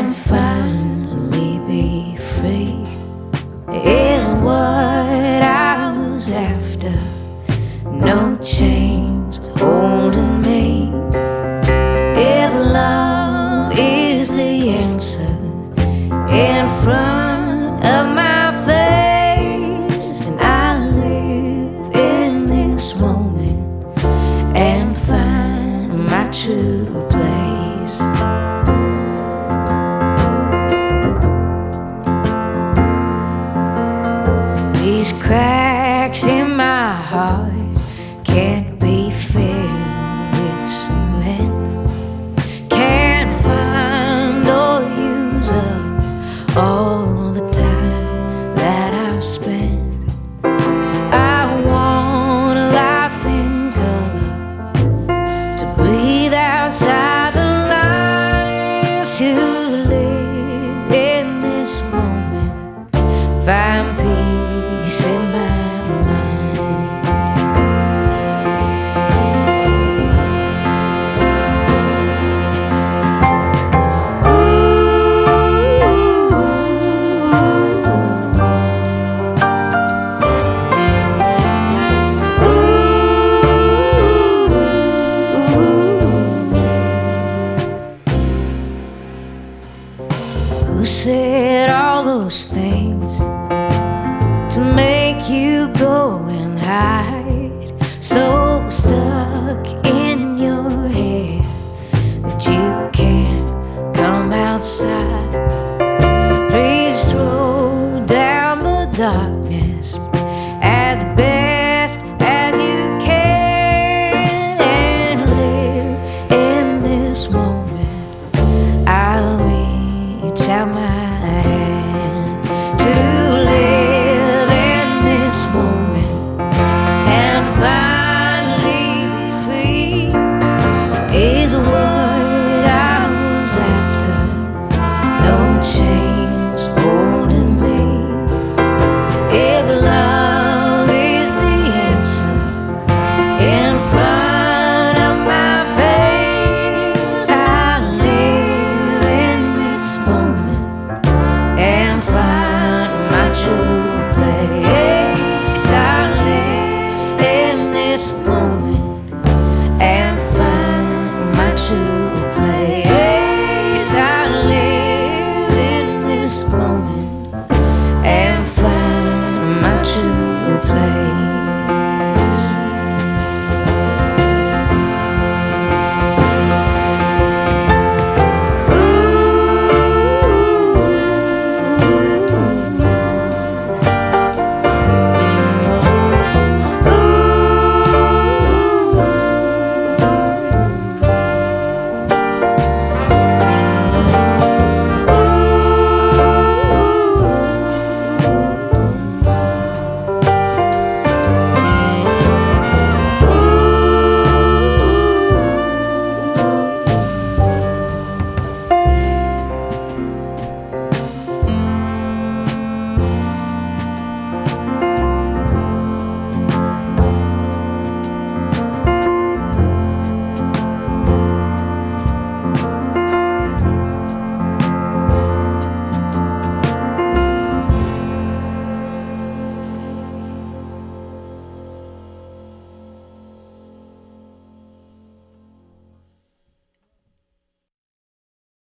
and finally be free is what I was after. No chains holding me. If love is the answer in front of my face, then I live in this moment and find my true place. These cracks in my heart can't be filled with cement. Can't find or use up all the time that I've spent. I want a life in color, to breathe outside the lines, to live in this moment, find peace in my mind. Who said all those things to make you go and hide, so stuck in your head that you can't come outside?